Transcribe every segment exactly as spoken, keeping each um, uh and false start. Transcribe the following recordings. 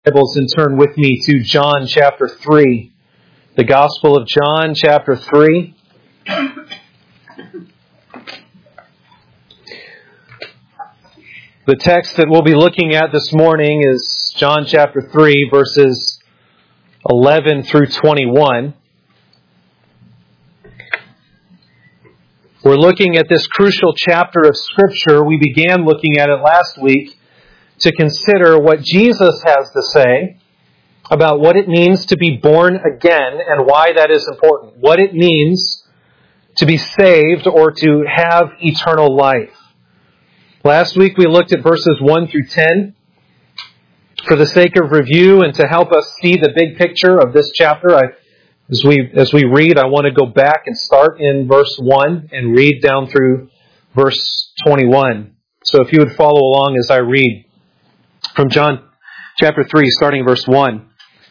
Bibles and turn with me to John chapter three. The Gospel of John chapter three. The text that we'll be looking at this morning is John chapter three, verses eleven through twenty-one. We're looking at this crucial chapter of Scripture. We began looking at it last week to consider what Jesus has to say about what it means to be born again and why that is important. What it means to be saved or to have eternal life. Last week we looked at verses one through ten. For the sake of review and to help us see the big picture of this chapter, I, as we as we read, I want to go back and start in verse one and read down through verse twenty-one. So if you would follow along as I read from John chapter three, starting verse one.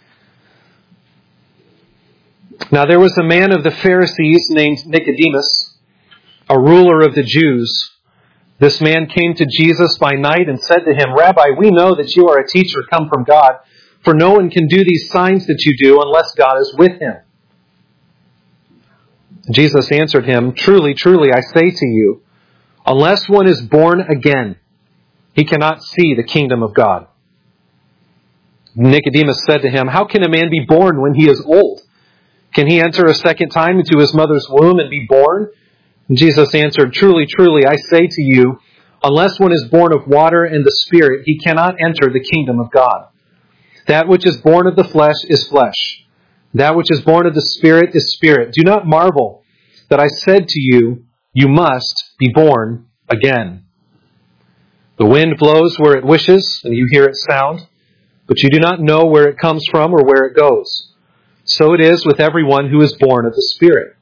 Now there was a man of the Pharisees named Nicodemus, a ruler of the Jews. This man came to Jesus by night and said to him, Rabbi, we know that you are a teacher come from God, for no one can do these signs that you do unless God is with him. Jesus answered him, Truly, truly, I say to you, unless one is born again, he cannot see the kingdom of God. Nicodemus said to him, How can a man be born when he is old? Can he enter a second time into his mother's womb and be born? And Jesus answered, Truly, truly, I say to you, unless one is born of water and the Spirit, he cannot enter the kingdom of God. That which is born of the flesh is flesh. That which is born of the Spirit is spirit. Do not marvel that I said to you, you must be born again. The wind blows where it wishes, and you hear its sound, but you do not know where it comes from or where it goes. So it is with everyone who is born of the Spirit.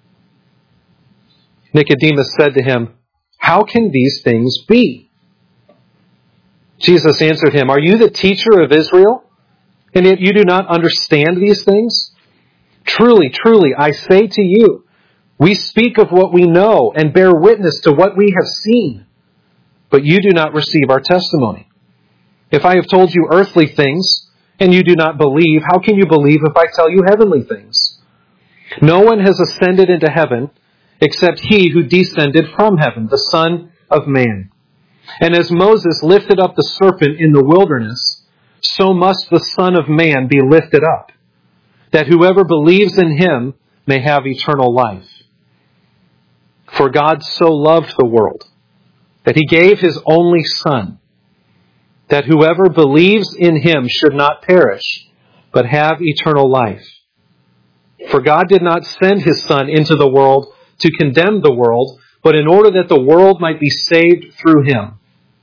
Nicodemus said to him, How can these things be? Jesus answered him, Are you the teacher of Israel, and yet you do not understand these things? Truly, truly, I say to you, we speak of what we know and bear witness to what we have seen, but you do not receive our testimony. If I have told you earthly things, and you do not believe, how can you believe if I tell you heavenly things? No one has ascended into heaven except he who descended from heaven, the Son of Man. And as Moses lifted up the serpent in the wilderness, so must the Son of Man be lifted up, that whoever believes in him may have eternal life. For God so loved the world, that he gave his only Son, that whoever believes in him should not perish, but have eternal life. For God did not send his Son into the world to condemn the world, but in order that the world might be saved through him.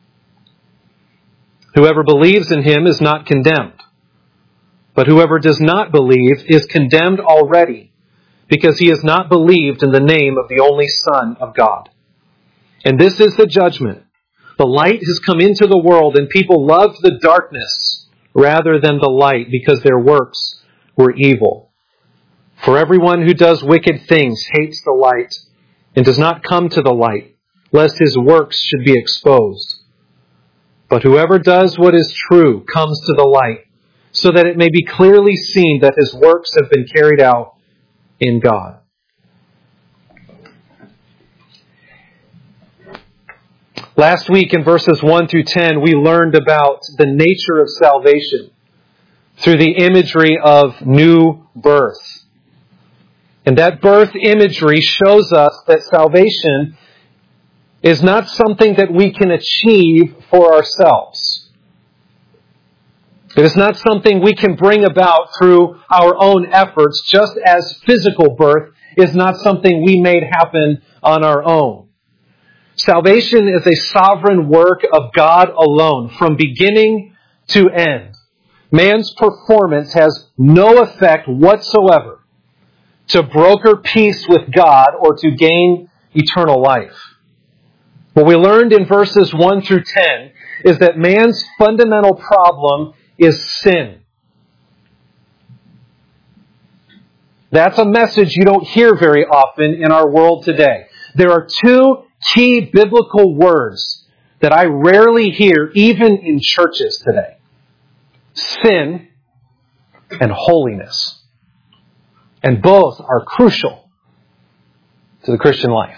Whoever believes in him is not condemned, but whoever does not believe is condemned already, because he has not believed in the name of the only Son of God. And this is the judgment. The light has come into the world, and people loved the darkness rather than the light, because their works were evil. For everyone who does wicked things hates the light, and does not come to the light, lest his works should be exposed. But whoever does what is true comes to the light, so that it may be clearly seen that his works have been carried out in God. Last week in verses one through ten, we learned about the nature of salvation through the imagery of new birth. And that birth imagery shows us that salvation is not something that we can achieve for ourselves. It is not something we can bring about through our own efforts, just as physical birth is not something we made happen on our own. Salvation is a sovereign work of God alone, from beginning to end. Man's performance has no effect whatsoever to broker peace with God or to gain eternal life. What we learned in verses one through ten is that man's fundamental problem is sin. That's a message you don't hear very often in our world today. There are two key biblical words that I rarely hear even in churches today. sin and holiness. And both are crucial to the Christian life.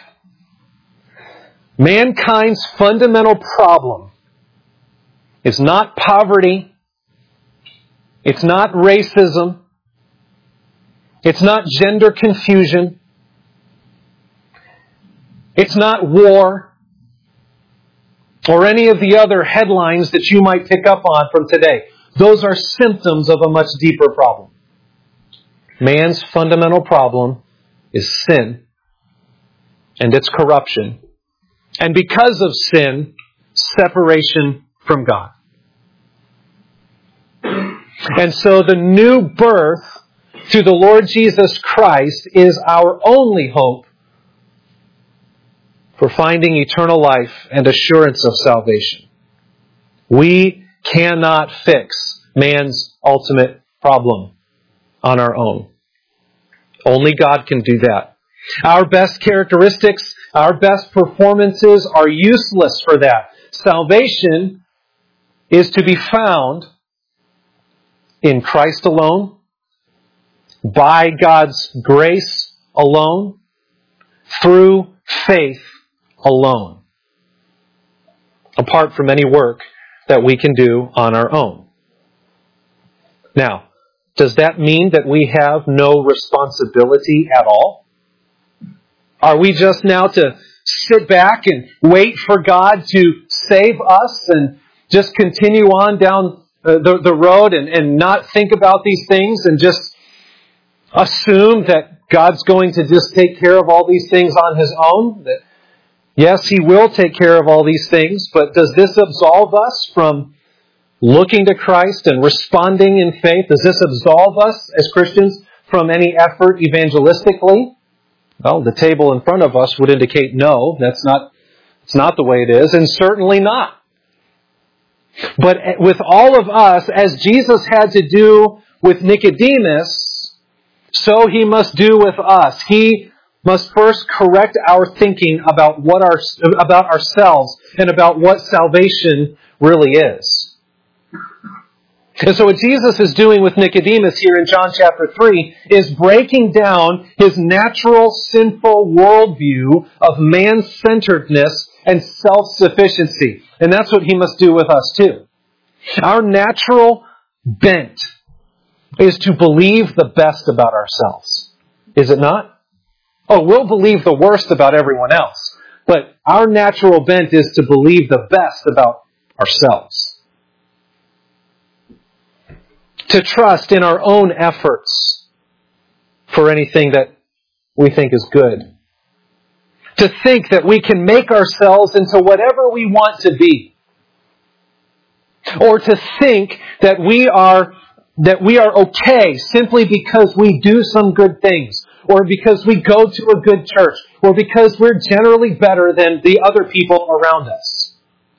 Mankind's fundamental problem is not poverty. It's not racism. It's not gender confusion. It's not war. Or any of the other headlines that you might pick up on from today. Those are symptoms of a much deeper problem. Man's fundamental problem is sin and its corruption. And because of sin, separation from God. And so the new birth through the Lord Jesus Christ is our only hope for finding eternal life and assurance of salvation. We cannot fix man's ultimate problem on our own. Only God can do that. Our best characteristics, our best performances are useless for that. Salvation is to be found in Christ alone, by God's grace alone, through faith alone, apart from any work that we can do on our own. Now, does that mean that we have no responsibility at all? Are we just now to sit back and wait for God to save us and just continue on down the, the road and, and not think about these things and just assume that God's going to just take care of all these things on His own? That yes, He will take care of all these things, but does this absolve us from looking to Christ and responding in faith? Does this absolve us as Christians from any effort evangelistically? Well, the table in front of us would indicate no, that's not, it's not the way it is, and certainly not. But with all of us, as Jesus had to do with Nicodemus, so He must do with us. He must first correct our thinking about what our, about ourselves and about what salvation really is. And so what Jesus is doing with Nicodemus here in John chapter three is breaking down his natural sinful worldview of man-centeredness and self-sufficiency. And that's what He must do with us too. Our natural bent is to believe the best about ourselves. Is it not? Oh, we'll believe the worst about everyone else. But our natural bent is to believe the best about ourselves. To trust in our own efforts for anything that we think is good. To think that we can make ourselves into whatever we want to be. Or to think that we are that we are okay simply because we do some good things, or because we go to a good church, or because we're generally better than the other people around us.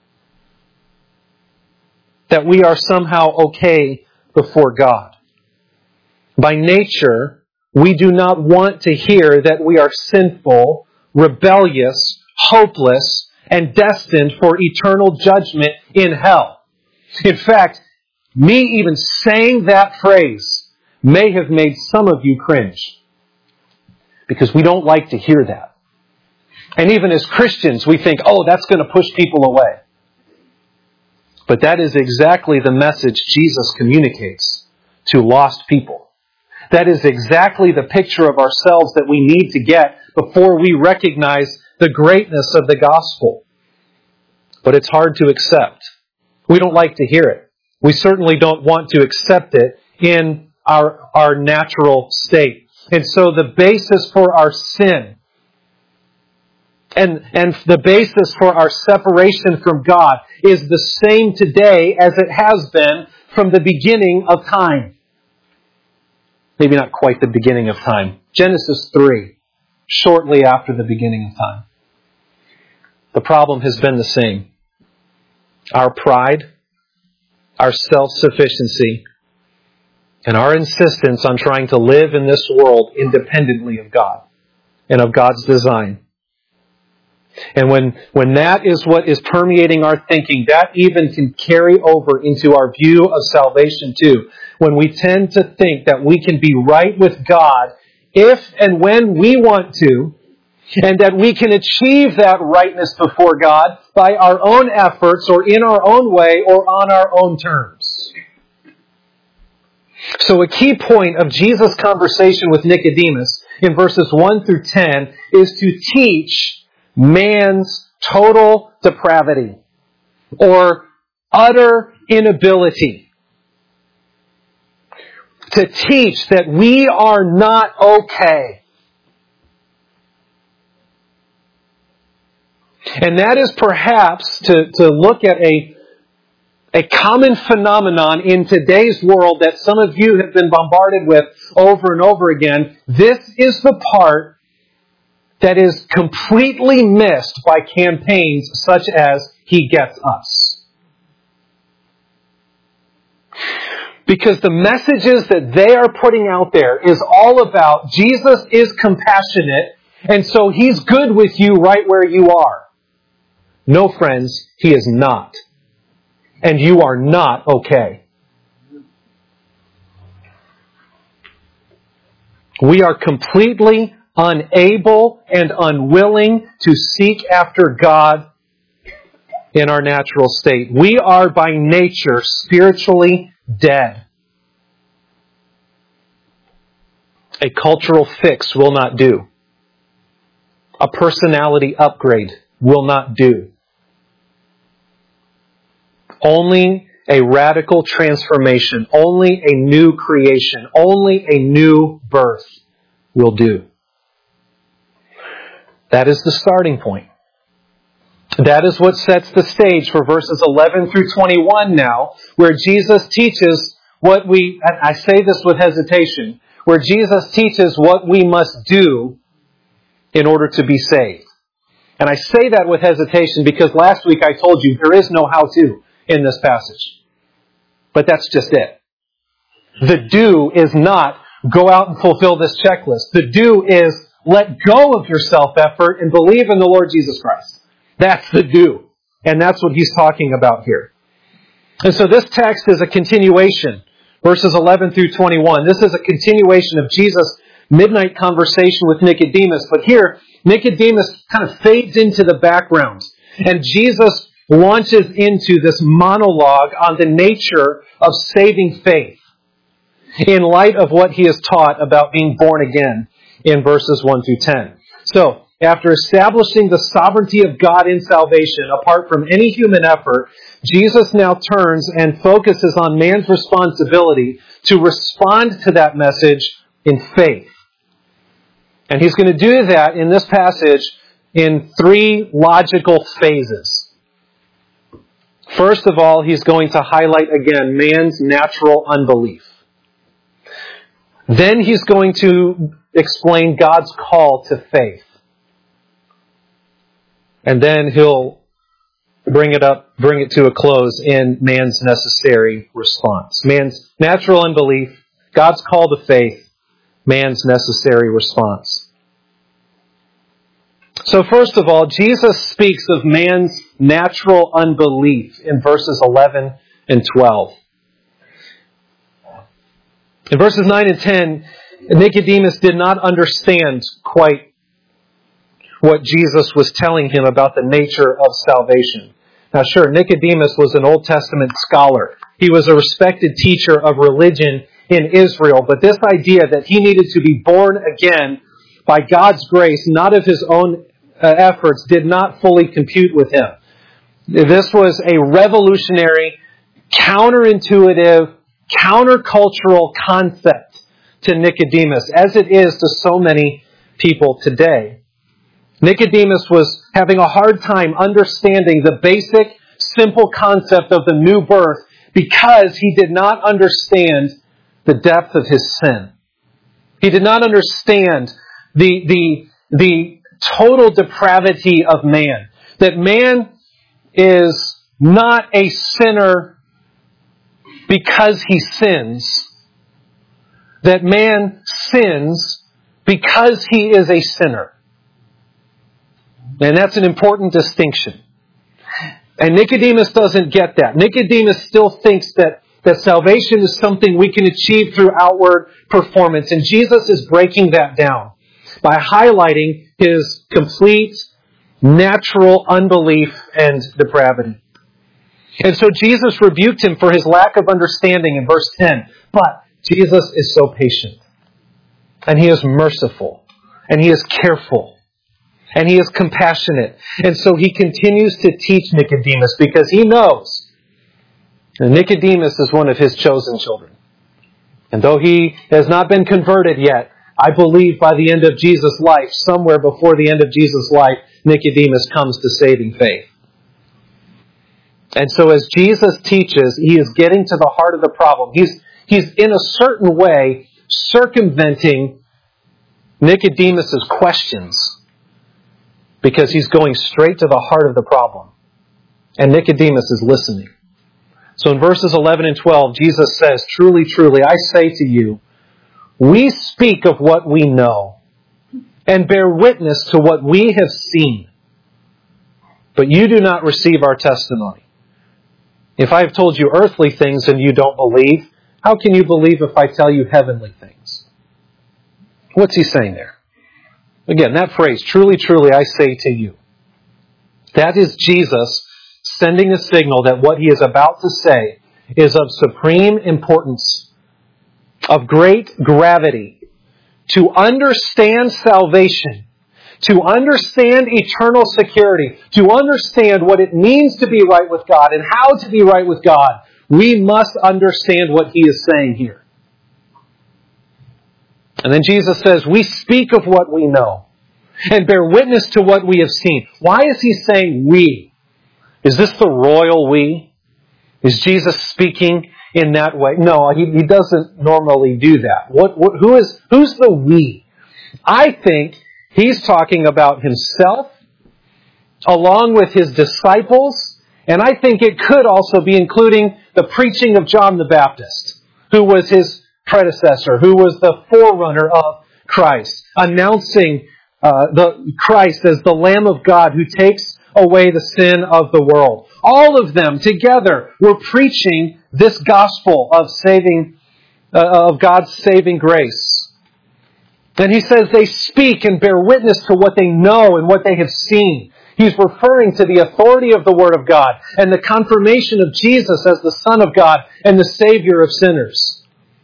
That we are somehow okay before God. By nature, we do not want to hear that we are sinful, rebellious, hopeless, and destined for eternal judgment in hell. In fact, me even saying that phrase may have made some of you cringe. Because we don't like to hear that. And even as Christians, we think, oh, that's going to push people away. But that is exactly the message Jesus communicates to lost people. That is exactly the picture of ourselves that we need to get before we recognize the greatness of the gospel. But it's hard to accept. We don't like to hear it. We certainly don't want to accept it in our, our natural state. And so the basis for our sin and, and the basis for our separation from God is the same today as it has been from the beginning of time. Maybe not quite the beginning of time. Genesis three, shortly after the beginning of time. The problem has been the same. Our pride, our self-sufficiency, and our insistence on trying to live in this world independently of God and of God's design. And when, when that is what is permeating our thinking, that even can carry over into our view of salvation too. When we tend to think that we can be right with God if and when we want to, and that we can achieve that rightness before God by our own efforts or in our own way or on our own terms. So a key point of Jesus' conversation with Nicodemus in verses one through ten is to teach man's total depravity or utter inability. To teach that we are not okay. And that is perhaps to, to look at a, a common phenomenon in today's world that some of you have been bombarded with over and over again. This is the part that is completely missed by campaigns such as He Gets Us. Because the messages that they are putting out there is all about Jesus is compassionate, and so He's good with you right where you are. No, friends, He is not. And you are not okay. We are completely unable and unwilling to seek after God in our natural state. We are by nature spiritually dead. A cultural fix will not do. A personality upgrade will not do. Only a radical transformation, only a new creation, only a new birth will do. That is the starting point. That is what sets the stage for verses eleven through twenty-one now, where Jesus teaches what we, and I say this with hesitation, where Jesus teaches what we must do in order to be saved. And I say that with hesitation because last week I told you there is no how-to in this passage. But that's just it. The do is not go out and fulfill this checklist. The do is let go of your self-effort and believe in the Lord Jesus Christ. That's the do. And that's what he's talking about here. And so this text is a continuation, verses eleven through twenty-one. This is a continuation of Jesus' midnight conversation with Nicodemus. But here, Nicodemus kind of fades into the background. And Jesus launches into this monologue on the nature of saving faith in light of what he has taught about being born again in verses one through ten. So, after establishing the sovereignty of God in salvation, apart from any human effort, Jesus now turns and focuses on man's responsibility to respond to that message in faith. And he's going to do that in this passage in three logical phases. First of all, he's going to highlight again man's natural unbelief. Then he's going to explain God's call to faith. And then he'll bring it up, bring it to a close in man's necessary response. Man's natural unbelief, God's call to faith, man's necessary response. So first of all, Jesus speaks of man's natural unbelief in verses eleven and twelve. In verses nine and ten, Nicodemus did not understand quite what Jesus was telling him about the nature of salvation. Now sure, Nicodemus was an Old Testament scholar. He was a respected teacher of religion in Israel, but this idea that he needed to be born again by God's grace, not of his own uh, efforts, did not fully compute with him. This was a revolutionary, counterintuitive, countercultural concept to Nicodemus, as it is to so many people today. Nicodemus was having a hard time understanding the basic, simple concept of the new birth because he did not understand the depth of his sin. He did not understand the, the, the total depravity of man. That man is not a sinner because he sins. That man sins because he is a sinner. And that's an important distinction. And Nicodemus doesn't get that. Nicodemus still thinks that, that salvation is something we can achieve through outward performance. And Jesus is breaking that down by highlighting his complete, natural unbelief and depravity. And so Jesus rebuked him for his lack of understanding in verse ten. But Jesus is so patient. And he is merciful. And he is careful. And he is compassionate. And so he continues to teach Nicodemus because he knows that Nicodemus is one of his chosen children. And though he has not been converted yet, I believe by the end of Jesus' life, somewhere before the end of Jesus' life, Nicodemus comes to saving faith. And so as Jesus teaches, he is getting to the heart of the problem. He's, he's in a certain way circumventing Nicodemus' questions because he's going straight to the heart of the problem. And Nicodemus is listening. So in verses eleven and twelve, Jesus says, "Truly, truly, I say to you, we speak of what we know and bear witness to what we have seen. But you do not receive our testimony. If I have told you earthly things and you don't believe, how can you believe if I tell you heavenly things?" What's he saying there? Again, that phrase, "Truly, truly, I say to you." That is Jesus sending a signal that what he is about to say is of supreme importance, of great gravity. To understand salvation, to understand eternal security, to understand what it means to be right with God and how to be right with God, we must understand what he is saying here. And then Jesus says, we speak of what we know and bear witness to what we have seen. Why is he saying we? Is this the royal we? Is Jesus speaking in that way? No, he, he doesn't normally do that. What, what, who is, who's the we? I think he's talking about himself along with his disciples, and I think it could also be including the preaching of John the Baptist, who was his predecessor, who was the forerunner of Christ, announcing uh, the Christ as the Lamb of God who takes away the sin of the world. All of them together were preaching this gospel of saving, uh, of God's saving grace. And he says they speak and bear witness to what they know and what they have seen. He's referring to the authority of the Word of God and the confirmation of Jesus as the Son of God and the Savior of sinners.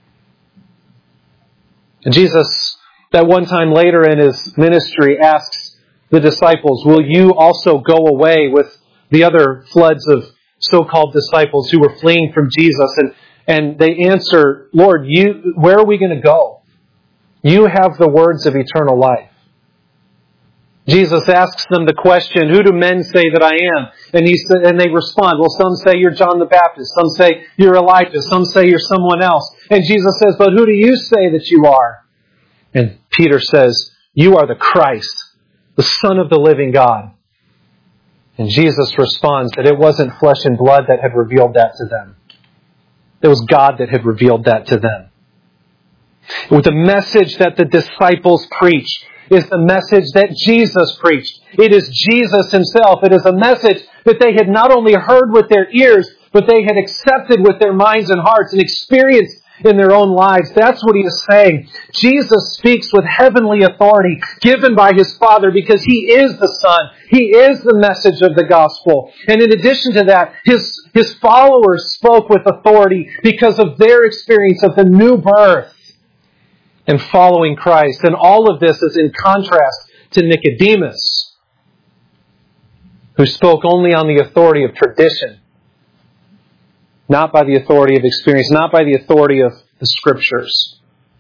And Jesus, that one time later in his ministry, asks the disciples, will you also go away with the other floods of so-called disciples who were fleeing from Jesus? And, and they answer, Lord, you, where are we going to go? You have the words of eternal life. Jesus asks them the question, who do men say that I am? And he sa- and they respond, well, some say you're John the Baptist. Some say you're Elijah. Some say you're someone else. And Jesus says, but who do you say that you are? And Peter says, you are the Christ, the Son of the living God. And Jesus responds that it wasn't flesh and blood that had revealed that to them. It was God that had revealed that to them. With the message that the disciples preached is the message that Jesus preached. It is Jesus himself. It is a message that they had not only heard with their ears, but they had accepted with their minds and hearts and experienced in their own lives. That's what he is saying. Jesus speaks with heavenly authority given by his Father because he is the Son. He is the message of the gospel. And in addition to that, his, his followers spoke with authority because of their experience of the new birth and following Christ. And all of this is in contrast to Nicodemus, who spoke only on the authority of tradition, not by the authority of experience, not by the authority of the Scriptures.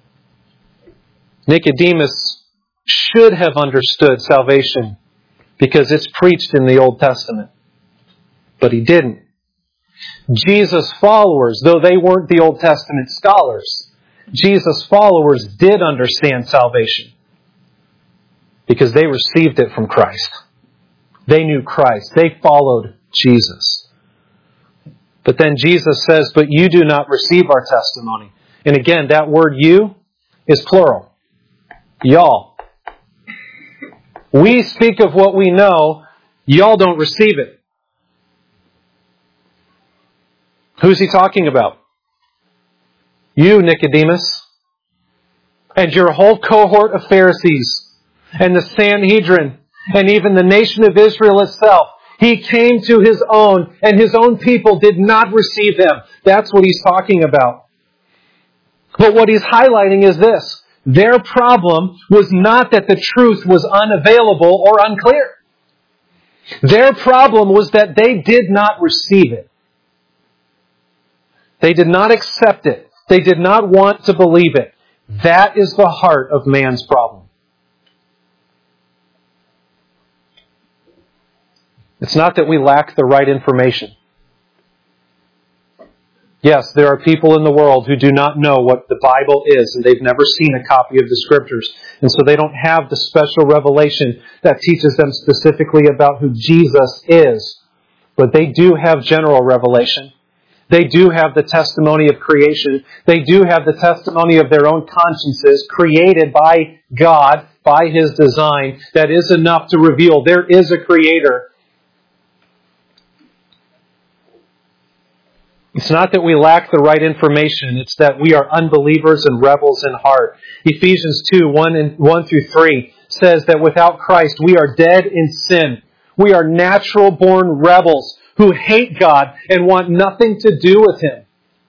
Nicodemus should have understood salvation because it's preached in the Old Testament, but he didn't. Jesus' followers, though they weren't the Old Testament scholars, Jesus' followers did understand salvation because they received it from Christ. They knew Christ. They followed Jesus. But then Jesus says, but you do not receive our testimony. And again, that word you is plural. Y'all. We speak of what we know, y'all don't receive it. Who's he talking about? You, Nicodemus, and your whole cohort of Pharisees, and the Sanhedrin, and even the nation of Israel itself. He came to his own, and his own people did not receive him. That's what he's talking about. But what he's highlighting is this. Their problem was not that the truth was unavailable or unclear. Their problem was that they did not receive it. They did not accept it. They did not want to believe it. That is the heart of man's problem. It's not that we lack the right information. Yes, there are people in the world who do not know what the Bible is, and they've never seen a copy of the Scriptures. And so they don't have the special revelation that teaches them specifically about who Jesus is. But they do have general revelation. They do have the testimony of creation. They do have the testimony of their own consciences created by God, by His design, that is enough to reveal there is a Creator. It's not that we lack the right information. It's that we are unbelievers and rebels in heart. Ephesians two, one, and one through three says that without Christ we are dead in sin. We are natural-born rebels who hate God and want nothing to do with Him.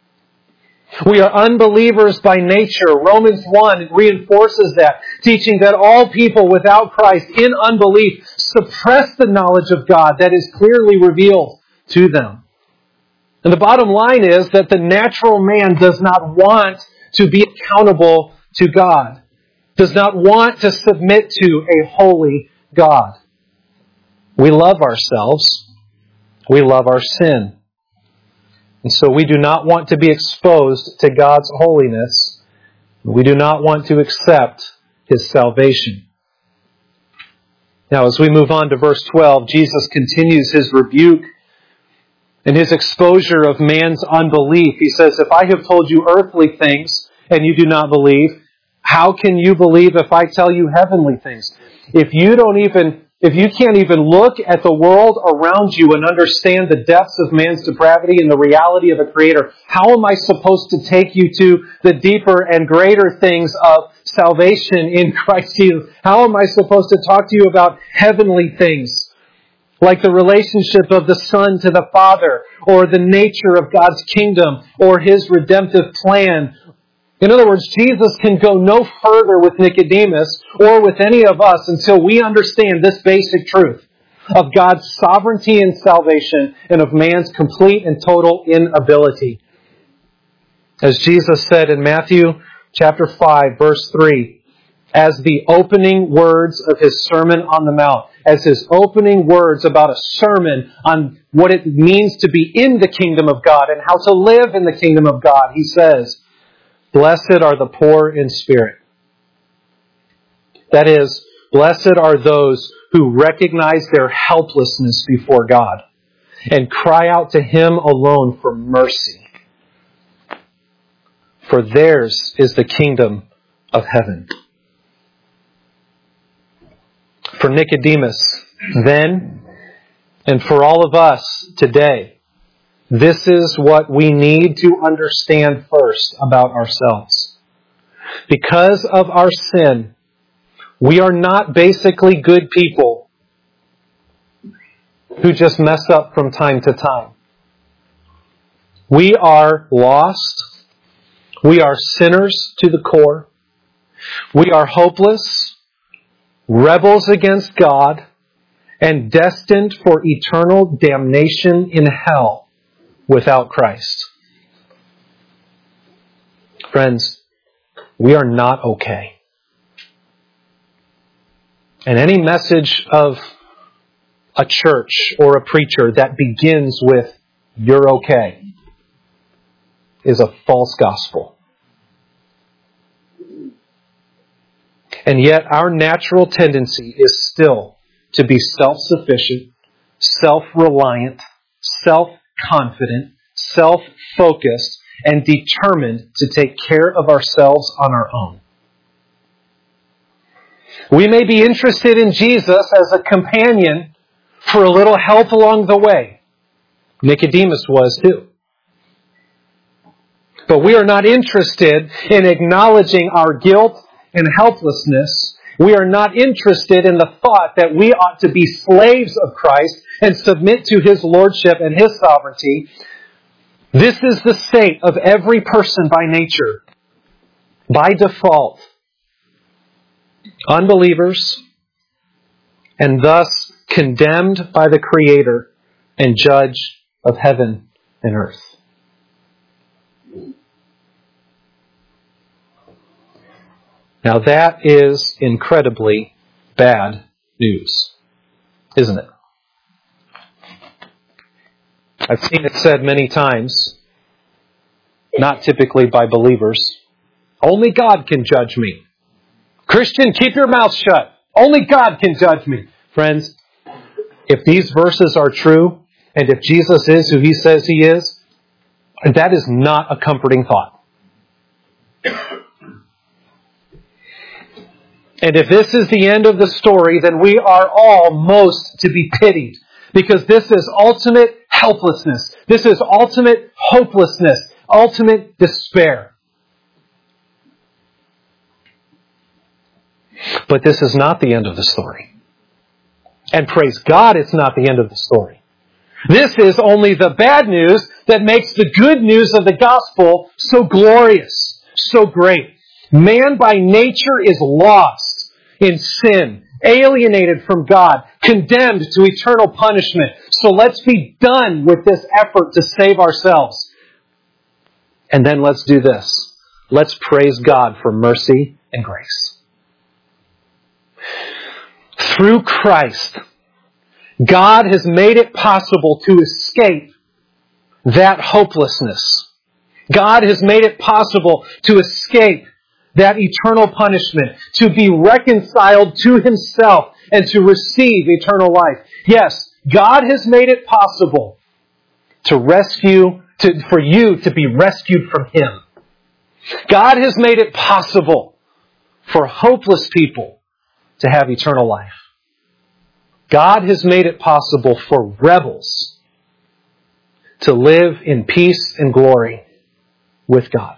We are unbelievers by nature. Romans one reinforces that, teaching that all people without Christ in unbelief suppress the knowledge of God that is clearly revealed to them. And the bottom line is that the natural man does not want to be accountable to God, does not want to submit to a holy God. We love ourselves. We love our sin. And so we do not want to be exposed to God's holiness. We do not want to accept His salvation. Now, as we move on to verse twelve, Jesus continues His rebuke in His exposure of man's unbelief. He says, if I have told you earthly things and you do not believe, how can you believe if I tell you heavenly things? If you don't even, if you can't even look at the world around you and understand the depths of man's depravity and the reality of a Creator, how am I supposed to take you to the deeper and greater things of salvation in Christ Jesus? How am I supposed to talk to you about heavenly things? Like the relationship of the Son to the Father, or the nature of God's kingdom, or His redemptive plan. In other words, Jesus can go no further with Nicodemus or with any of us until we understand this basic truth of God's sovereignty and salvation and of man's complete and total inability. As Jesus said in Matthew chapter five, verse three, as the opening words of His Sermon on the Mount, as His opening words about a sermon on what it means to be in the kingdom of God and how to live in the kingdom of God, He says, blessed are the poor in spirit. That is, blessed are those who recognize their helplessness before God and cry out to Him alone for mercy. For theirs is the kingdom of heaven. For Nicodemus then, and for all of us today, this is what we need to understand first about ourselves. Because of our sin, we are not basically good people who just mess up from time to time. We are lost. We are sinners to the core. We are hopeless, rebels against God, and destined for eternal damnation in hell without Christ. Friends, we are not okay. And any message of a church or a preacher that begins with, "You're okay," is a false gospel. And yet our natural tendency is still to be self-sufficient, self-reliant, self-confident, self-focused, and determined to take care of ourselves on our own. We may be interested in Jesus as a companion for a little help along the way. Nicodemus was too. But we are not interested in acknowledging our guilt and helplessness. We are not interested in the thought that we ought to be slaves of Christ and submit to His lordship and His sovereignty. This is the state of every person by nature, by default. Unbelievers, and thus condemned by the Creator and Judge of heaven and earth. Now that is incredibly bad news, isn't it? I've seen it said many times, not typically by believers, only God can judge me. Christian, keep your mouth shut. Only God can judge me. Friends, if these verses are true, and if Jesus is who He says He is, that is not a comforting thought. And if this is the end of the story, then we are all most to be pitied. Because this is ultimate helplessness. This is ultimate hopelessness. Ultimate despair. But this is not the end of the story. And praise God, it's not the end of the story. This is only the bad news that makes the good news of the gospel so glorious, so great. Man by nature is lost in sin, alienated from God, condemned to eternal punishment. So let's be done with this effort to save ourselves. And then let's do this. Let's praise God for mercy and grace. Through Christ, God has made it possible to escape that hopelessness. God has made it possible to escape that eternal punishment, to be reconciled to Himself and to receive eternal life. Yes, God has made it possible to rescue, to, for you to be rescued from Him. God has made it possible for hopeless people to have eternal life. God has made it possible for rebels to live in peace and glory with God.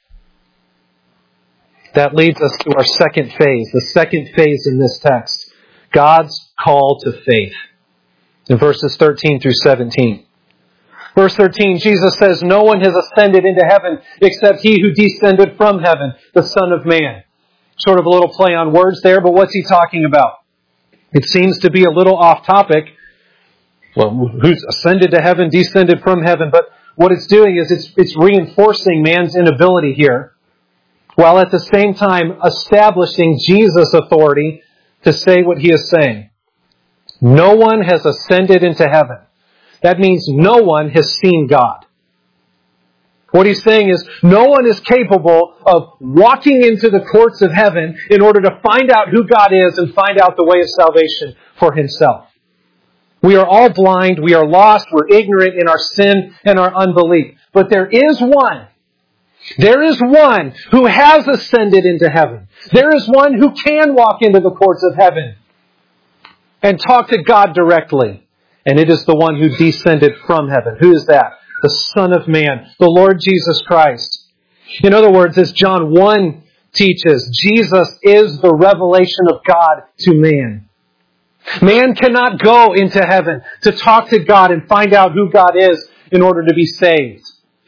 That leads us to our second phase, the second phase in this text, God's call to faith. In verses thirteen through seventeen. Verse thirteen, Jesus says, "No one has ascended into heaven except He who descended from heaven, the Son of Man." Sort of a little play on words there, but what's He talking about? It seems to be a little off topic. Well, who's ascended to heaven, descended from heaven? But what it's doing is it's, it's reinforcing man's inability here, while at the same time establishing Jesus' authority to say what He is saying. No one has ascended into heaven. That means no one has seen God. What He's saying is no one is capable of walking into the courts of heaven in order to find out who God is and find out the way of salvation for himself. We are all blind, we are lost, we're ignorant in our sin and our unbelief. But there is one. There is one who has ascended into heaven. There is one who can walk into the courts of heaven and talk to God directly. And it is the one who descended from heaven. Who is that? The Son of Man, the Lord Jesus Christ. In other words, as John one teaches, Jesus is the revelation of God to man. Man cannot go into heaven to talk to God and find out who God is in order to be saved.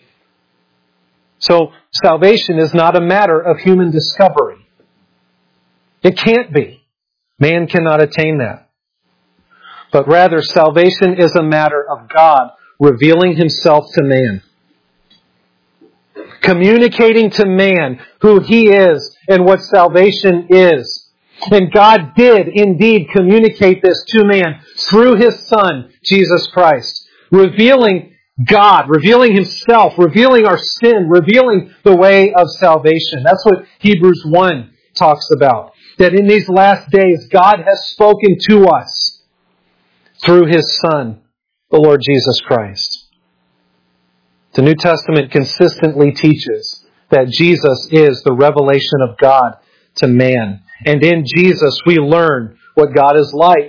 So, salvation is not a matter of human discovery. It can't be. Man cannot attain that. But rather, salvation is a matter of God revealing Himself to man. Communicating to man who He is and what salvation is. And God did indeed communicate this to man through His Son, Jesus Christ. Revealing God, revealing Himself, revealing our sin, revealing the way of salvation. That's what Hebrews one talks about. That in these last days, God has spoken to us through His Son, the Lord Jesus Christ. The New Testament consistently teaches that Jesus is the revelation of God to man. And in Jesus, we learn what God is like.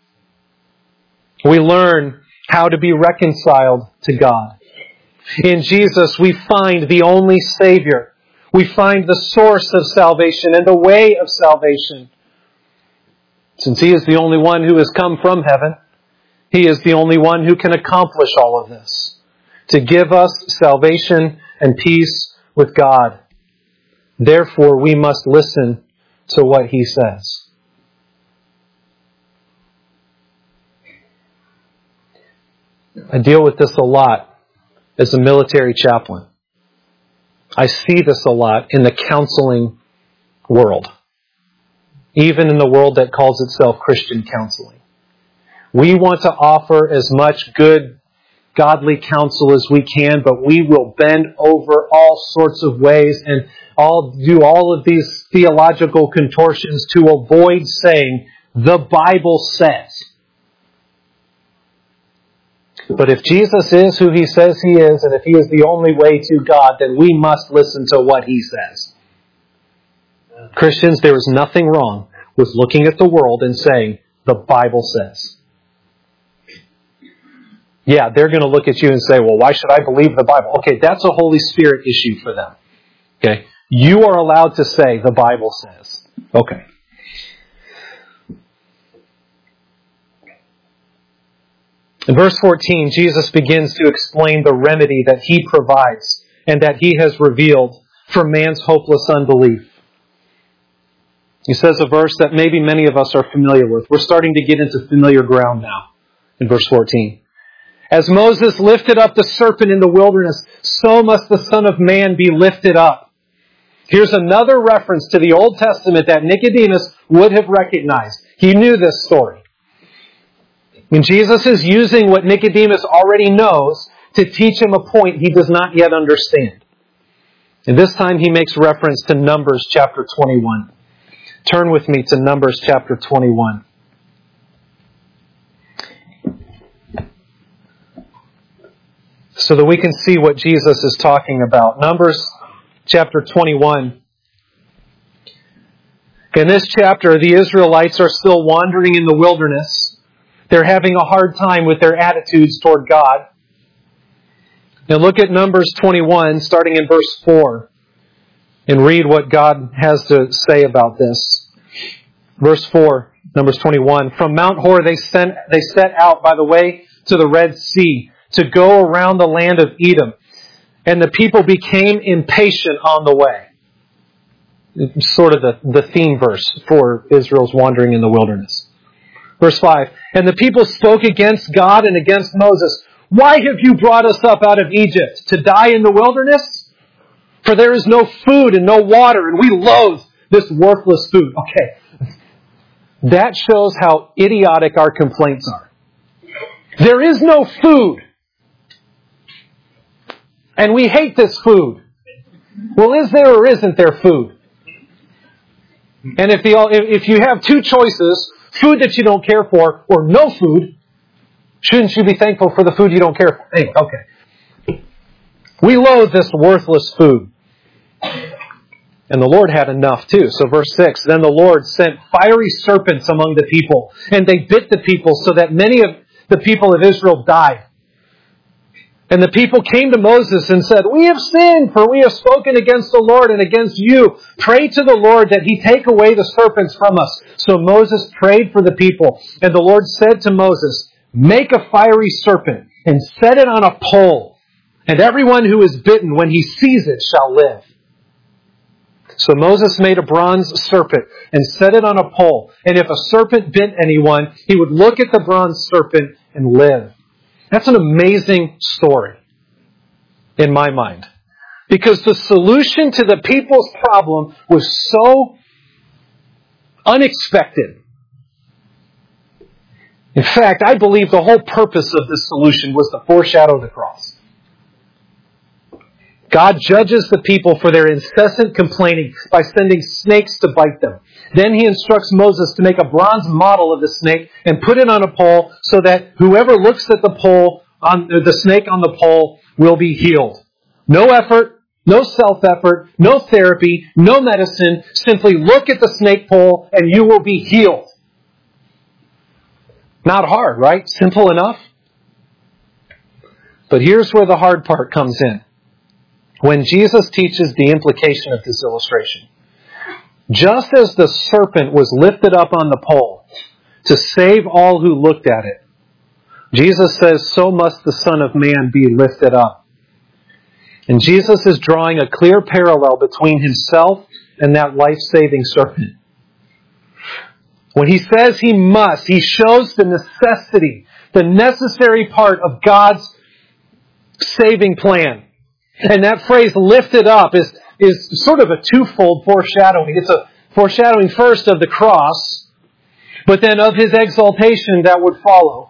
We learn how to be reconciled to God. In Jesus, we find the only Savior. We find the source of salvation and the way of salvation. Since He is the only one who has come from heaven, He is the only one who can accomplish all of this, to give us salvation and peace with God. Therefore, we must listen to what He says. I deal with this a lot as a military chaplain. I see this a lot in the counseling world, even in the world that calls itself Christian counseling. We want to offer as much good, godly counsel as we can, but we will bend over all sorts of ways and all do all of these theological contortions to avoid saying, the Bible says. But if Jesus is who He says He is, and if He is the only way to God, then we must listen to what He says. Christians, there is nothing wrong with looking at the world and saying, the Bible says. Yeah, they're going to look at you and say, well, why should I believe the Bible? Okay, that's a Holy Spirit issue for them. Okay, you are allowed to say, the Bible says. Okay. In verse fourteen, Jesus begins to explain the remedy that He provides and that He has revealed for man's hopeless unbelief. He says a verse that maybe many of us are familiar with. We're starting to get into familiar ground now in verse fourteen. As Moses lifted up the serpent in the wilderness, so must the Son of Man be lifted up. Here's another reference to the Old Testament that Nicodemus would have recognized. He knew this story. And Jesus is using what Nicodemus already knows to teach him a point he does not yet understand. And this time he makes reference to Numbers chapter twenty-one. Turn with me to Numbers chapter twenty-one. So that we can see what Jesus is talking about. Numbers chapter twenty-one. In this chapter, the Israelites are still wandering in the wilderness. They're having a hard time with their attitudes toward God. Now look at Numbers twenty-one, starting in verse four, and read what God has to say about this. Verse four, Numbers twenty-one. From Mount Hor they sent they set out by the way to the Red Sea to go around the land of Edom. And the people became impatient on the way. It's sort of the, the theme verse for Israel's wandering in the wilderness. Verse five, and the people spoke against God and against Moses. Why have you brought us up out of Egypt to die in the wilderness? For there is no food and no water, and we loathe this worthless food. Okay, that shows how idiotic our complaints are. There is no food, and we hate this food. Well, is there or isn't there food? And if the if you have two choices, food that you don't care for or no food, shouldn't you be thankful for the food you don't care for? Hey, okay. We loathe this worthless food. And the Lord had enough too. So verse six, then the Lord sent fiery serpents among the people, and they bit the people so that many of the people of Israel died. And the people came to Moses and said, we have sinned, for we have spoken against the Lord and against you. Pray to the Lord that He take away the serpents from us. So Moses prayed for the people. And the Lord said to Moses, make a fiery serpent and set it on a pole. And everyone who is bitten, when he sees it, shall live. So Moses made a bronze serpent and set it on a pole. And if a serpent bit anyone, he would look at the bronze serpent and live. That's an amazing story in my mind. Because the solution to the people's problem was so unexpected. In fact, I believe the whole purpose of this solution was to foreshadow the cross. God judges the people for their incessant complaining by sending snakes to bite them. Then He instructs Moses to make a bronze model of the snake and put it on a pole so that whoever looks at the pole, on the snake on the pole, will be healed. No effort, No self-effort, no therapy, no medicine. Simply look at the snake pole and you will be healed. Not hard, right? Simple enough. But here's where the hard part comes in. When Jesus teaches the implication of this illustration, just as the serpent was lifted up on the pole to save all who looked at it, Jesus says, so must the Son of Man be lifted up. And Jesus is drawing a clear parallel between himself and that life-saving serpent. When he says he must, he shows the necessity, the necessary part of God's saving plan. And that phrase, lifted up, is, is sort of a twofold foreshadowing. It's a foreshadowing first of the cross, but then of his exaltation that would follow.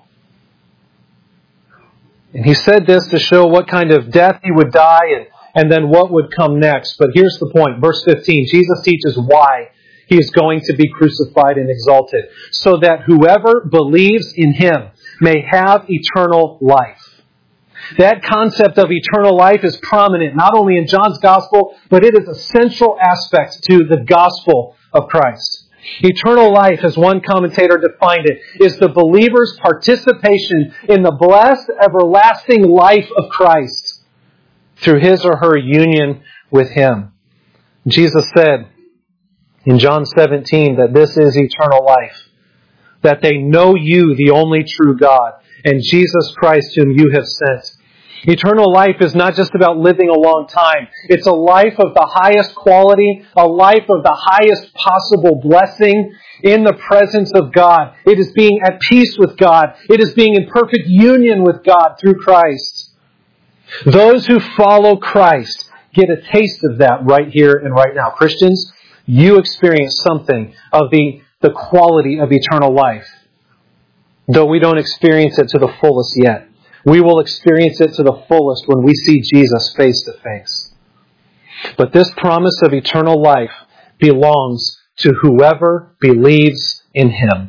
And he said this to show what kind of death he would die and, and then what would come next. But here's the point. Verse fifteen, Jesus teaches why he is going to be crucified and exalted, so that whoever believes in him may have eternal life. That concept of eternal life is prominent not only in John's gospel, but it is a central aspect to the gospel of Christ. Eternal life, as one commentator defined it, is the believer's participation in the blessed, everlasting life of Christ through his or her union with him. Jesus said in John seventeen that this is eternal life, that they know you, the only true God, and Jesus Christ whom you have sent. Eternal life is not just about living a long time. It's a life of the highest quality, a life of the highest possible blessing in the presence of God. It is being at peace with God. It is being in perfect union with God through Christ. Those who follow Christ get a taste of that right here and right now. Christians, you experience something of the, the quality of eternal life, though we don't experience it to the fullest yet. We will experience it to the fullest when we see Jesus face to face. But this promise of eternal life belongs to whoever believes in him.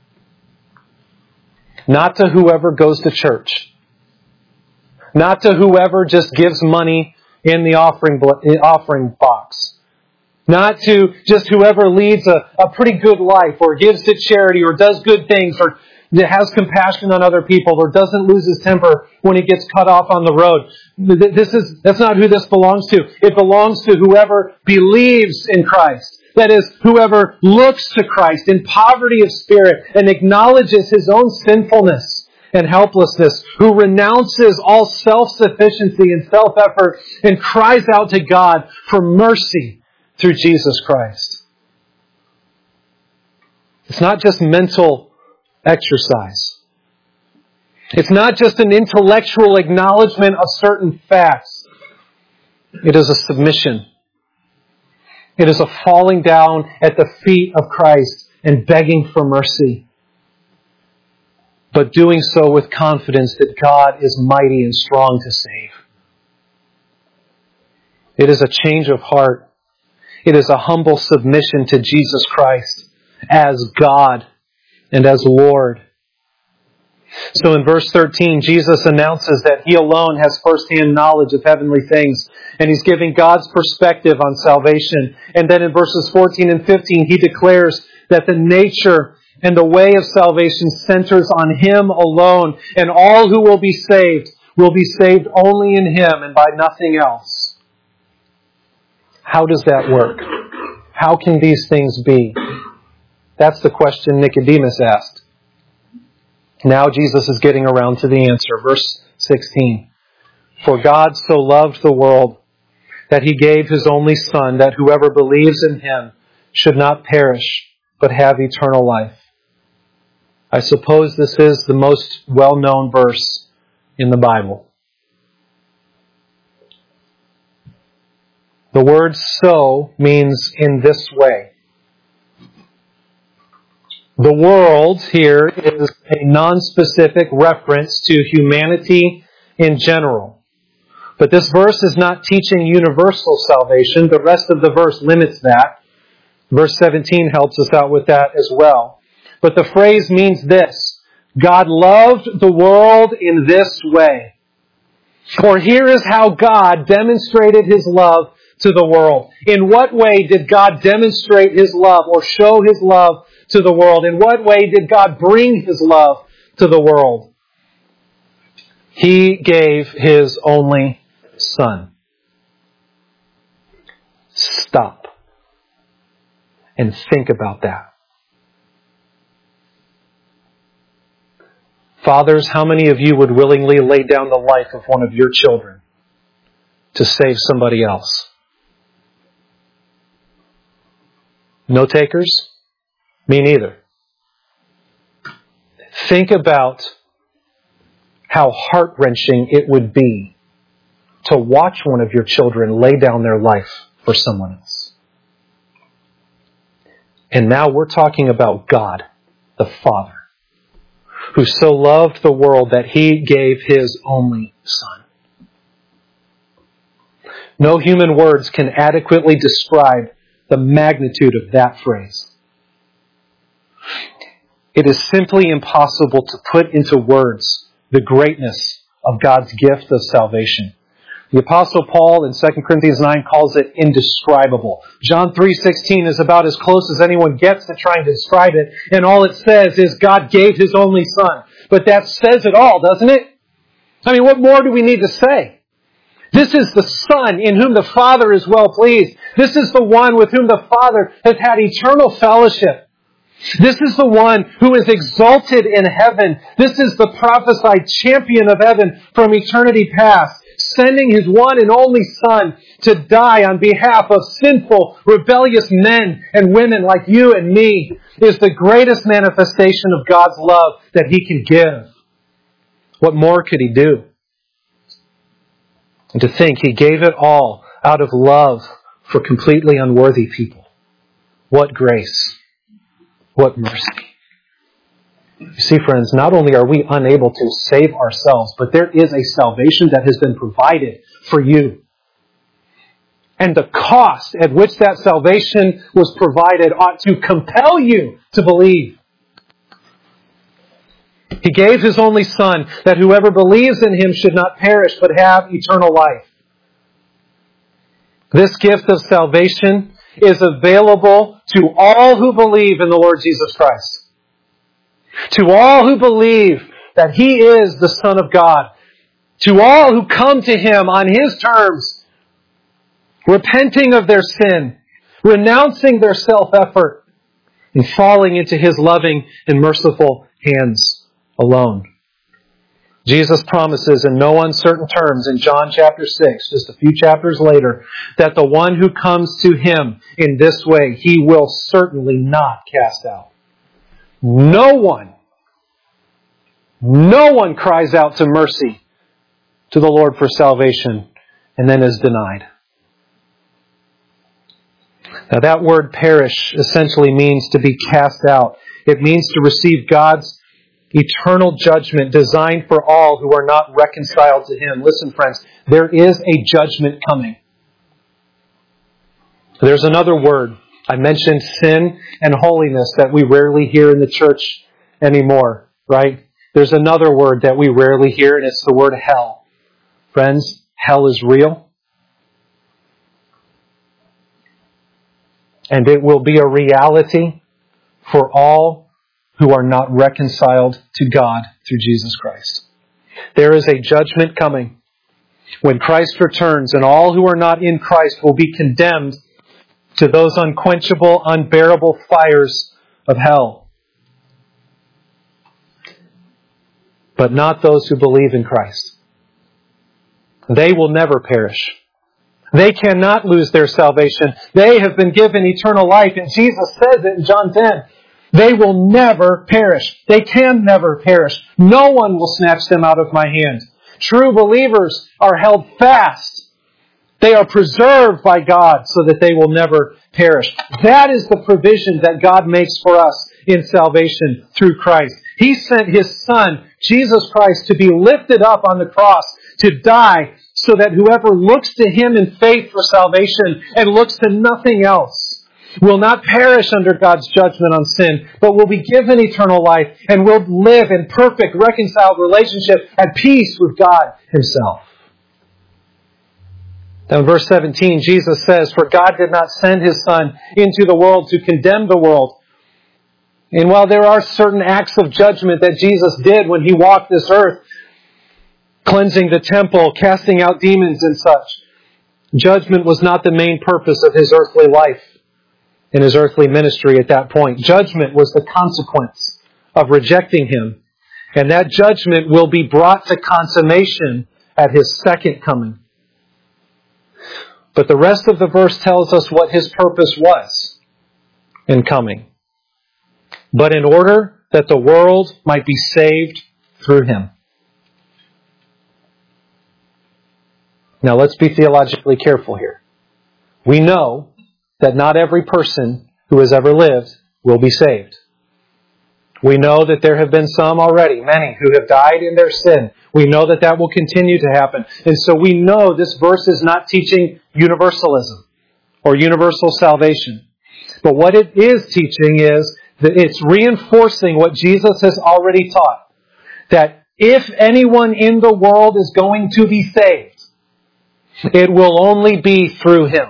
Not to whoever goes to church. Not to whoever just gives money in the offering, offering box. Not to just whoever leads a, a pretty good life or gives to charity or does good things or has compassion on other people or doesn't lose his temper when he gets cut off on the road. This is, that's not who this belongs to. It belongs to whoever believes in Christ. That is, whoever looks to Christ in poverty of spirit and acknowledges his own sinfulness and helplessness, who renounces all self-sufficiency and self-effort and cries out to God for mercy through Jesus Christ. It's not just mental exercise. It's not just an intellectual acknowledgement of certain facts. It is a submission. It is a falling down at the feet of Christ and begging for mercy, but doing so with confidence that God is mighty and strong to save. It is a change of heart. It is a humble submission to Jesus Christ as God and as Lord. So in verse thirteen, Jesus announces that he alone has firsthand knowledge of heavenly things, and he's giving God's perspective on salvation. And then in verses fourteen and fifteen, he declares that the nature and the way of salvation centers on him alone, and all who will be saved will be saved only in him and by nothing else. How does that work? How can these things be? That's the question Nicodemus asked. Now Jesus is getting around to the answer. Verse sixteen. For God so loved the world that he gave his only Son, that whoever believes in him should not perish, but have eternal life. I suppose this is the most well-known verse in the Bible. The word so means in this way. The world here is a non-specific reference to humanity in general. But this verse is not teaching universal salvation. The rest of the verse limits that. Verse seventeen helps us out with that as well. But the phrase means this: God loved the world in this way. For here is how God demonstrated His love to the world. In what way did God demonstrate His love or show His love to the world? In what way did God bring His love to the world? He gave His only Son. Stop and think about that. Fathers, how many of you would willingly lay down the life of one of your children to save somebody else? No takers? Me neither. Think about how heart-wrenching it would be to watch one of your children lay down their life for someone else. And now we're talking about God, the Father, who so loved the world that He gave His only Son. No human words can adequately describe the magnitude of that phrase. It is simply impossible to put into words the greatness of God's gift of salvation. The Apostle Paul in Second Corinthians nine calls it indescribable. John three sixteen is about as close as anyone gets to trying to describe it, and all it says is God gave His only Son. But that says it all, doesn't it? I mean, what more do we need to say? This is the Son in whom the Father is well pleased. This is the one with whom the Father has had eternal fellowship. This is the one who is exalted in heaven. This is the prophesied champion of heaven from eternity past, sending His one and only Son to die on behalf of sinful, rebellious men and women like you and me, is the greatest manifestation of God's love that He can give. What more could He do? And to think He gave it all out of love for completely unworthy people. What grace. What mercy. You see, friends, not only are we unable to save ourselves, but there is a salvation that has been provided for you. And the cost at which that salvation was provided ought to compel you to believe. He gave His only Son, that whoever believes in Him should not perish, but have eternal life. This gift of salvation is available to all who believe in the Lord Jesus Christ. To all who believe that He is the Son of God. To all who come to Him on His terms, repenting of their sin, renouncing their self-effort, and falling into His loving and merciful hands alone. Jesus promises in no uncertain terms in John chapter six, just a few chapters later, that the one who comes to Him in this way, He will certainly not cast out. No one, no one cries out to mercy to the Lord for salvation and then is denied. Now that word perish essentially means to be cast out. It means to receive God's eternal judgment designed for all who are not reconciled to Him. Listen, friends, there is a judgment coming. There's another word. I mentioned sin and holiness that we rarely hear in the church anymore, right? There's another word that we rarely hear, and it's the word hell. Friends, hell is real. And it will be a reality for all who are not reconciled to God through Jesus Christ. There is a judgment coming when Christ returns, and all who are not in Christ will be condemned to those unquenchable, unbearable fires of hell. But not those who believe in Christ. They will never perish. They cannot lose their salvation. They have been given eternal life, and Jesus says it in John ten. They will never perish. They can never perish. No one will snatch them out of my hand. True believers are held fast. They are preserved by God so that they will never perish. That is the provision that God makes for us in salvation through Christ. He sent His Son, Jesus Christ, to be lifted up on the cross, to die, so that whoever looks to Him in faith for salvation and looks to nothing else will not perish under God's judgment on sin, but will be given eternal life and will live in perfect, reconciled relationship at peace with God Himself. Now in verse seventeen, Jesus says, "For God did not send His Son into the world to condemn the world." And while there are certain acts of judgment that Jesus did when He walked this earth, cleansing the temple, casting out demons and such, judgment was not the main purpose of His earthly life and His earthly ministry at that point. Judgment was the consequence of rejecting Him. And that judgment will be brought to consummation at His second coming. But the rest of the verse tells us what His purpose was in coming. But in order that the world might be saved through Him. Now let's be theologically careful here. We know that not every person who has ever lived will be saved. We know that there have been some already, many, who have died in their sin. We know that that will continue to happen. And so we know this verse is not teaching universalism or universal salvation. But what it is teaching is that it's reinforcing what Jesus has already taught. That if anyone in the world is going to be saved, it will only be through Him.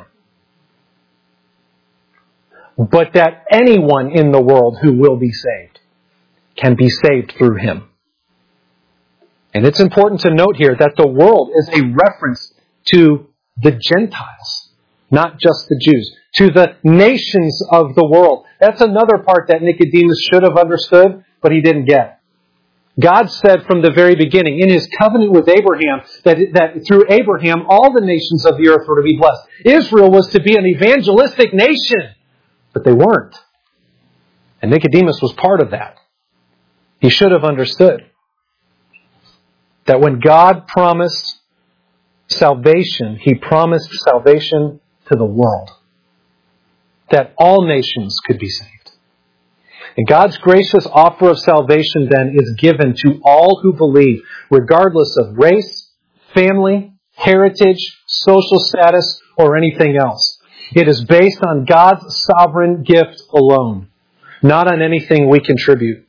But that anyone in the world who will be saved can be saved through Him. And it's important to note here that the world is a reference to the Gentiles, not just the Jews, to the nations of the world. That's another part that Nicodemus should have understood, but he didn't get. God said from the very beginning, in His covenant with Abraham, that, that through Abraham, all the nations of the earth were to be blessed. Israel was to be an evangelistic nation, but they weren't. And Nicodemus was part of that. He should have understood that when God promised salvation, He promised salvation to the world. That all nations could be saved. And God's gracious offer of salvation then is given to all who believe, regardless of race, family, heritage, social status, or anything else. It is based on God's sovereign gift alone, not on anything we contribute.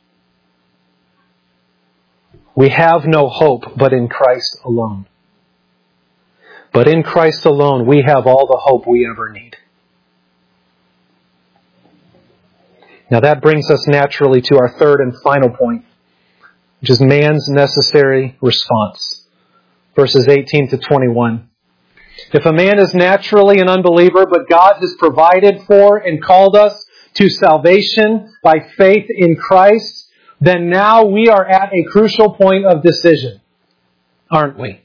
We have no hope but in Christ alone. But in Christ alone, we have all the hope we ever need. Now that brings us naturally to our third and final point, which is man's necessary response. Verses eighteen to twenty-one. If a man is naturally an unbeliever, but God has provided for and called us to salvation by faith in Christ, then now we are at a crucial point of decision, aren't we?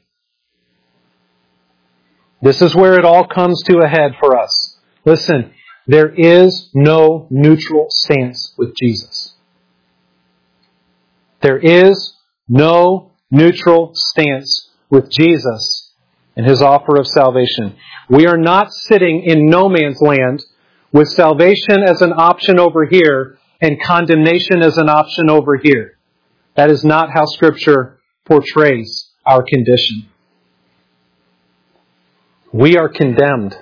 This is where it all comes to a head for us. Listen, there is no neutral stance with Jesus. There is no neutral stance with Jesus and His offer of salvation. We are not sitting in no man's land with salvation as an option over here and condemnation as an option over here. That is not how Scripture portrays our condition. We are condemned.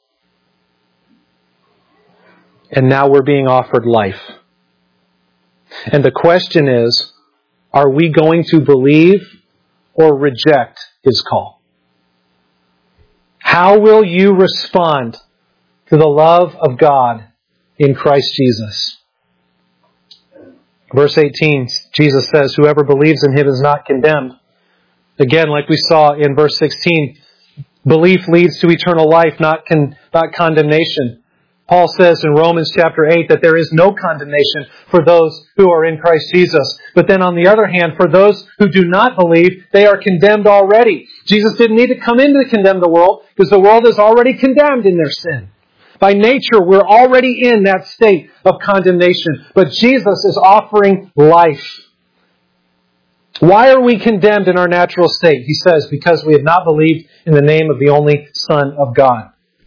And now we're being offered life. And the question is, are we going to believe or reject His call? How will you respond to the love of God in Christ Jesus? Verse eighteen, Jesus says, whoever believes in Him is not condemned. Again, like we saw in verse sixteen, belief leads to eternal life, not con- not condemnation. Paul says in Romans chapter eight that there is no condemnation for those who are in Christ Jesus. But then on the other hand, for those who do not believe, they are condemned already. Jesus didn't need to come in to condemn the world because the world is already condemned in their sin. By nature, we're already in that state of condemnation. But Jesus is offering life. Why are we condemned in our natural state? He says, because we have not believed in the name of the only Son of God.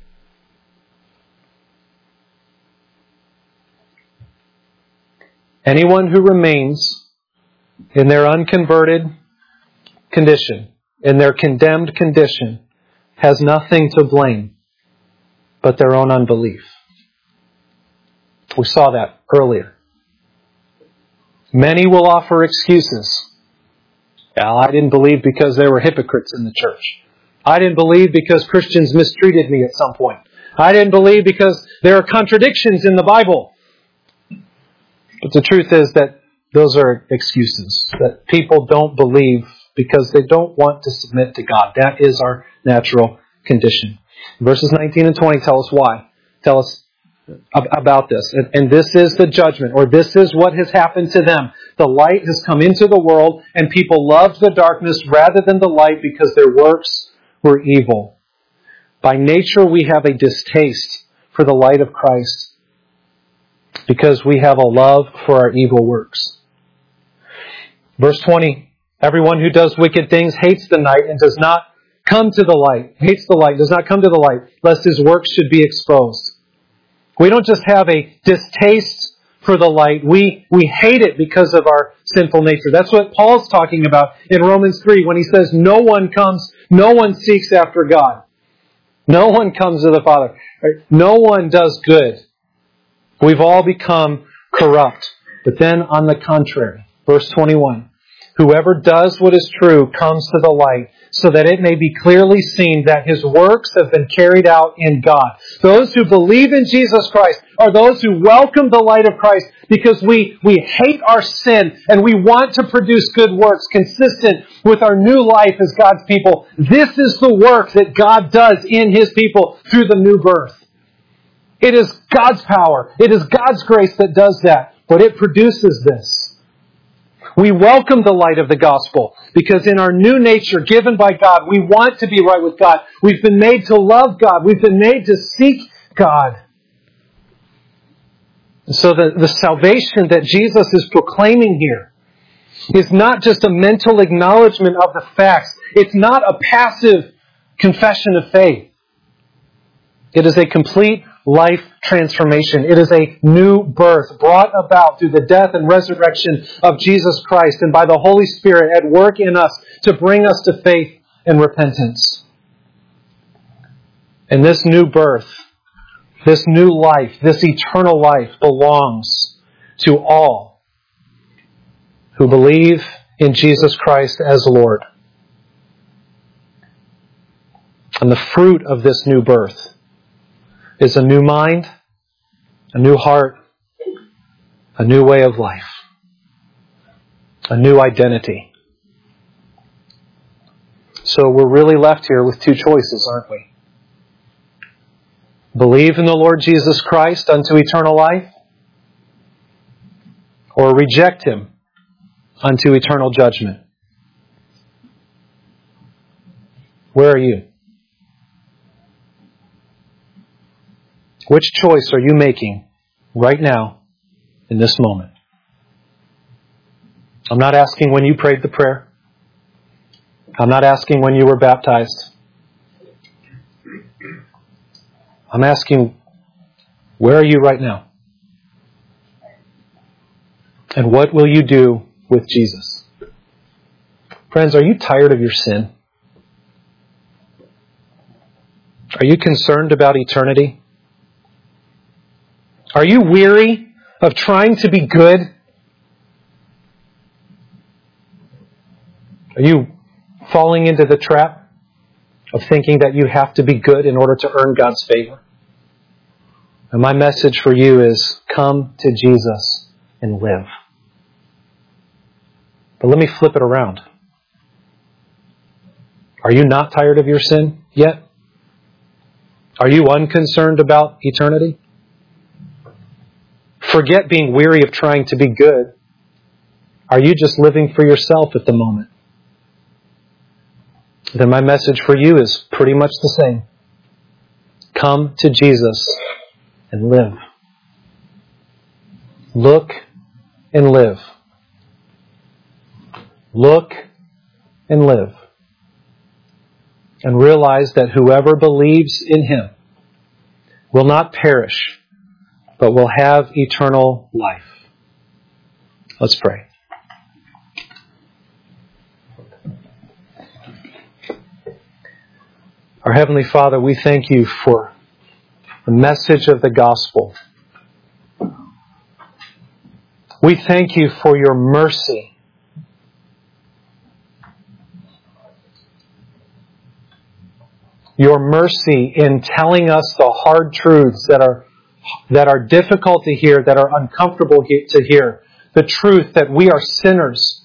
Anyone who remains in their unconverted condition, in their condemned condition, has nothing to blame but their own unbelief. We saw that earlier. Many will offer excuses. Well, I didn't believe because there were hypocrites in the church. I didn't believe because Christians mistreated me at some point. I didn't believe because there are contradictions in the Bible. But the truth is that those are excuses. That people don't believe because they don't want to submit to God. That is our natural condition. Verses nineteen and twenty tell us why. Tell us about this. And, and this is the judgment, or this is what has happened to them. The light has come into the world, and people loved the darkness rather than the light because their works were evil. By nature, we have a distaste for the light of Christ because we have a love for our evil works. Verse twenty, everyone who does wicked things hates the night and does not come to the light, hates the light, does not come to the light, lest his works should be exposed. We don't just have a distaste for the light, we, we hate it because of our sinful nature. That's what Paul's talking about in Romans three when he says no one comes, no one seeks after God. No one comes to the Father. No one does good. We've all become corrupt. But then on the contrary, verse twenty-one, whoever does what is true comes to the light, so that it may be clearly seen that his works have been carried out in God. Those who believe in Jesus Christ are those who welcome the light of Christ because we, we hate our sin and we want to produce good works consistent with our new life as God's people. This is the work that God does in His people through the new birth. It is God's power. It is God's grace that does that, but it produces this. We welcome the light of the gospel because in our new nature given by God, we want to be right with God. We've been made to love God. We've been made to seek God. So the, the salvation that Jesus is proclaiming here is not just a mental acknowledgement of the facts. It's not a passive confession of faith. It is a complete life transformation. It is a new birth brought about through the death and resurrection of Jesus Christ and by the Holy Spirit at work in us to bring us to faith and repentance. And this new birth, this new life, this eternal life belongs to all who believe in Jesus Christ as Lord. And the fruit of this new birth is a new mind, a new heart, a new way of life, a new identity. So we're really left here with two choices, aren't we? Believe in the Lord Jesus Christ unto eternal life, or reject Him unto eternal judgment. Where are you? Which choice are you making right now in this moment? I'm not asking when you prayed the prayer. I'm not asking when you were baptized. I'm asking, where are you right now? And what will you do with Jesus? Friends, are you tired of your sin? Are you concerned about eternity? Are you weary of trying to be good? Are you falling into the trap of thinking that you have to be good in order to earn God's favor? And my message for you is, come to Jesus and live. But let me flip it around. Are you not tired of your sin yet? Are you unconcerned about eternity? Forget being weary of trying to be good. Are you just living for yourself at the moment? Then my message for you is pretty much the same. Come to Jesus and live. Look and live. Look and live. And realize that whoever believes in Him will not perish, but will have eternal life. Let's pray. Our Heavenly Father, we thank You for the message of the gospel. We thank You for Your mercy. your mercy in telling us the hard truths that are that are difficult to hear, that are uncomfortable to hear. The truth that we are sinners.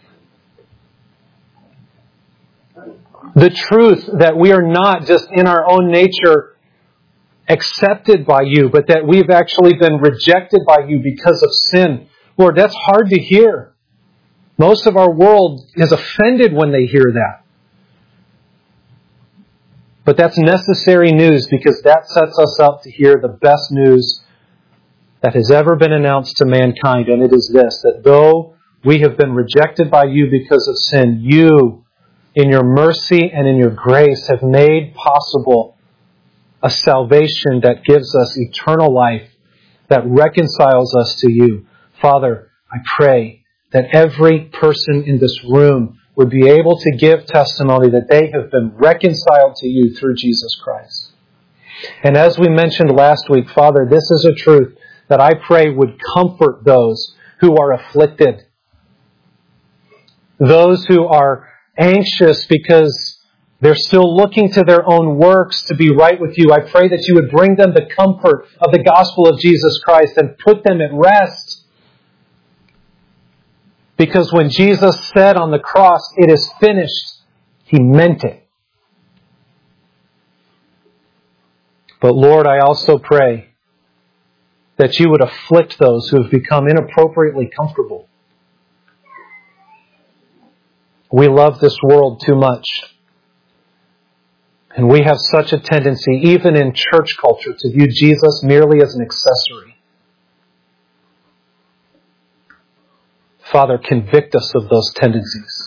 The truth that we are not just in our own nature accepted by you, but that we've actually been rejected by you because of sin. Lord, that's hard to hear. Most of our world is offended when they hear that. But that's necessary news, because that sets us up to hear the best news that has ever been announced to mankind. And it is this, that though we have been rejected by you because of sin, you, in your mercy and in your grace, have made possible a salvation that gives us eternal life, that reconciles us to you. Father, I pray that every person in this room would be able to give testimony that they have been reconciled to you through Jesus Christ. And as we mentioned last week, Father, this is a truth that I pray would comfort those who are afflicted, those who are anxious because they're still looking to their own works to be right with you. I pray that you would bring them the comfort of the gospel of Jesus Christ and put them at rest. Because when Jesus said on the cross, "It is finished," He meant it. But Lord, I also pray that you would afflict those who have become inappropriately comfortable. We love this world too much. And we have such a tendency, even in church culture, to view Jesus merely as an accessory. Father, convict us of those tendencies.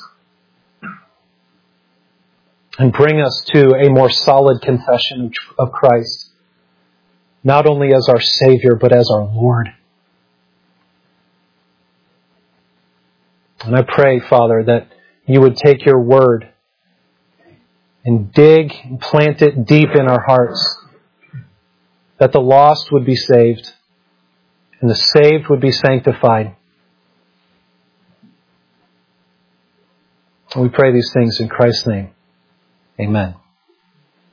And bring us to a more solid confession of Christ, not only as our Savior, but as our Lord. And I pray, Father, that you would take your word and dig and plant it deep in our hearts, that the lost would be saved and the saved would be sanctified. And we pray these things in Christ's name. Amen.